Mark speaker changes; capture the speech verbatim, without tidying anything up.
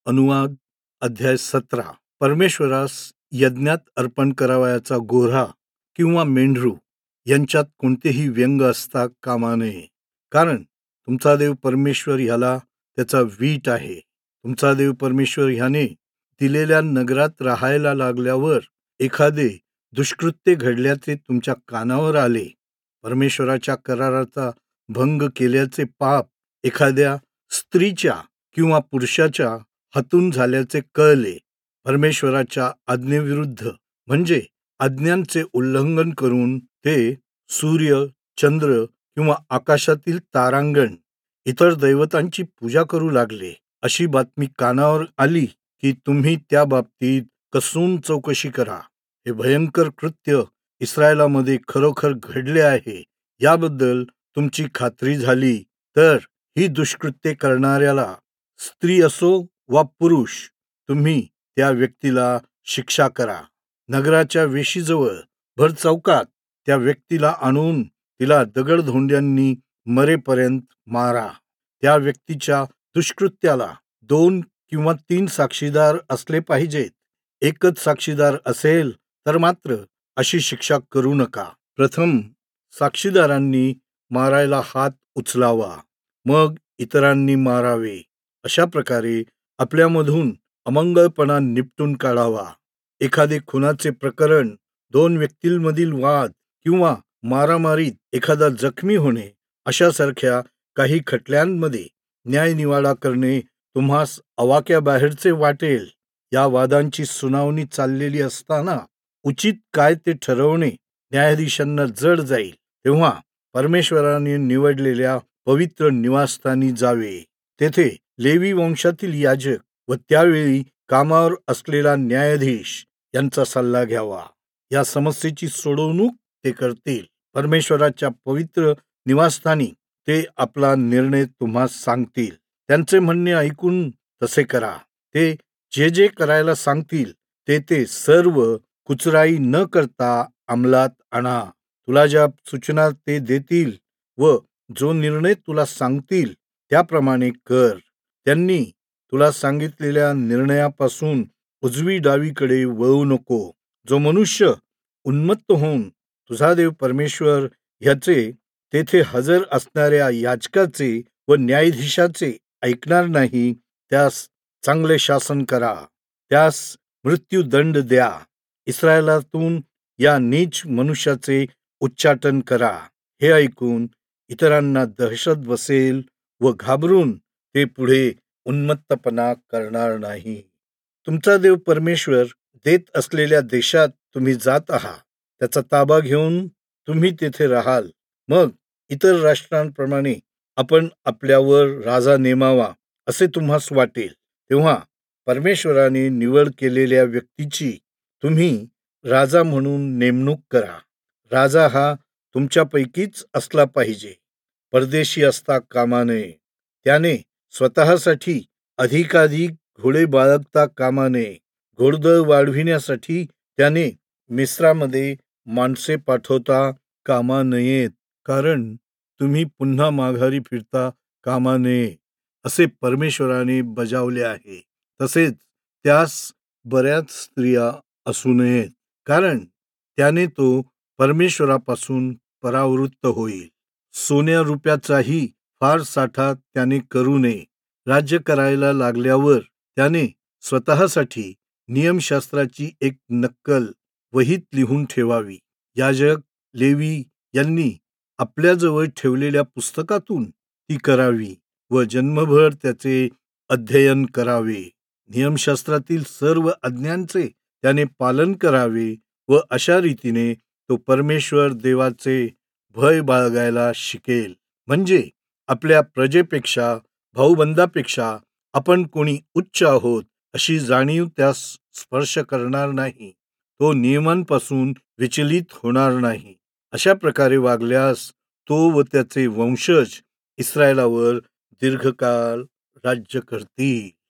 Speaker 1: अनुवाद अध्याय सतरा. परमेश्वरास यज्ञात अर्पण करावयाचा गोऱ्हा किंवा मेंढरू यांच्यात कोणतेही व्यंग असता कामा नये, कारण तुमचा देव परमेश्वर ह्याला त्याचा वीट आहे. तुमचा देव परमेश्वर ह्याने दिलेल्या नगरात राहायला लागल्यावर एखादे दुष्कृत्य घडल्याचे तुमच्या कानावर आले, परमेश्वराच्या कराराचा भंग केल्याचे पाप एखाद्या स्त्रीच्या किंवा पुरुषाच्या हातून झाल्याचे कळले, परमेश्वराच्या आज्ञेविरुद्ध म्हणजे आज्ञांचे उल्लंघन करून ते सूर्य, चंद्र किंवा आकाशातील तारांगण इतर दैवतांची पूजा करू लागले, अशी बातमी कानावर आली की तुम्ही त्या बाबतीत कसून चौकशी करा. हे भयंकर कृत्य इस्रायलामध्ये खरोखर घडले आहे याबद्दल तुमची खात्री झाली तर ही दुष्कृत्ये करणाऱ्याला, स्त्री असो वा पुरुष, तुम्ही त्या व्यक्तीला शिक्षा करा. नगराच्या वेशीजवळ भर चौकात त्या व्यक्तीला आणून तिला दगडधोंड्यांनी मरेपर्यंत मारा. त्या व्यक्तीच्या दुष्कृत्याला दोन किंवा तीन साक्षीदार असले पाहिजेत. एकच साक्षीदार असेल तर मात्र अशी शिक्षा करू नका. प्रथम साक्षीदारांनी मारायला हात उचलावा, मग इतरांनी मारावे. अशा प्रकारे आपल्यामधून अमंगळपणा निपटून काढावा. एखादे खुनाचे प्रकरण, दोन व्यक्तींमधील वाद किंवा मारामारीत एखादा जखमी होणे अशासारख्या काही खटल्यांमध्ये न्यायनिवाडा करणे तुम्हास आवाक्याबाहेरचे वाटेल. या वादांची सुनावणी चाललेली असताना उचित काय ते ठरवणे न्यायाधीशांना जड जाईल. तेव्हा परमेश्वराने निवडलेल्या पवित्र निवासस्थानी जावे. तेथे लेवी वंशातील याजक व त्यावेळी कामावर असलेला न्यायाधीश यांचा सल्ला घ्यावा. या समस्येची सोडवणूक ते करतील. परमेश्वराच्या पवित्र निवासस्थानी ते आपला निर्णय तुम्हास सांगतील. त्यांचे म्हणणे ऐकून तसे करा. ते जे जे करायला सांगतील ते ते सर्व कुचराई न करता अंमलात आणा. तुला ज्या सूचना ते देतील व जो निर्णय तुला सांगतील त्याप्रमाणे कर. त्यांनी तुला सांगितलेल्या निर्णयापासून उजवी डावीकडे वळू नको. जो मनुष्य उन्मत्त होऊन तुझा देव परमेश्वर ह्याचे तेथे हजर असणाऱ्या याजकाचे व न्यायाधीशाचे ऐकणार नाही, त्यास चांगले शासन करा, त्यास मृत्यूदंड द्या. इस्रायलातून या नीच मनुष्याचे उच्चाटन करा. हे ऐकून इतरांना दहशत बसेल व घाबरून ते पुढे उन्मत्तपणा करणार नाही. तुमचा देव परमेश्वर देत असलेल्या देशात तुम्ही जात आहात, त्याचा ताबा घेऊन तुम्ही तेथे राहाल. मग इतर राष्ट्रांप्रमाणे आपण आपल्यावर राजा नेमावा असे तुम्हास वाटेल. तेव्हा परमेश्वराने निवड केलेल्या व्यक्तीची तुम्ही राजा म्हणून नेमणूक करा. राजा हा तुमच्यापैकीच असला पाहिजे, परदेशी असता कामा नये. त्याने स्वतःसाठी अधिकाधिक घोडे बाळगता कामा नये. घोडदळ वाढविण्यासाठी त्याने मिस्रामध्ये माणसे पाठवता कामा नयेत, कारण तुम्ही पुन्हा माघारी फिरता कामा नये असे परमेश्वराने बजावले आहे. तसेच त्यास बऱ्याच स्त्रिया असू नयेत, कारण त्याने तो परमेश्वरापासून परावृत्त होईल. सोन्या रुपयाचाही फार साठा त्याने करू नये. राज्य करायला लागल्यावर त्याने स्वतःसाठी नियमशास्त्राची एक नक्कल वहीत लिहून ठेवावी. याजक, लेवी यांनी आपल्याजवळ ठेवलेल्या पुस्तकातून ती करावी व जन्मभर त्याचे अध्ययन करावे. नियमशास्त्रातील सर्व आज्ञांचे त्याने पालन करावे व अशा रीतीने तो परमेश्वर देवाचे भय बाळगायला शिकेल. म्हणजे आपल्या प्रजेपेक्षा, भाऊबंदापेक्षा आपण कोणी उच्च आहोत अशी जाणीव त्यास स्पर्श करणार नाही. तो नियमांपासून विचलित होणार नाही. अशा प्रकारे वागल्यास तो व त्याचे वंशज इस्रायलावर दीर्घकाळ राज्य करतील.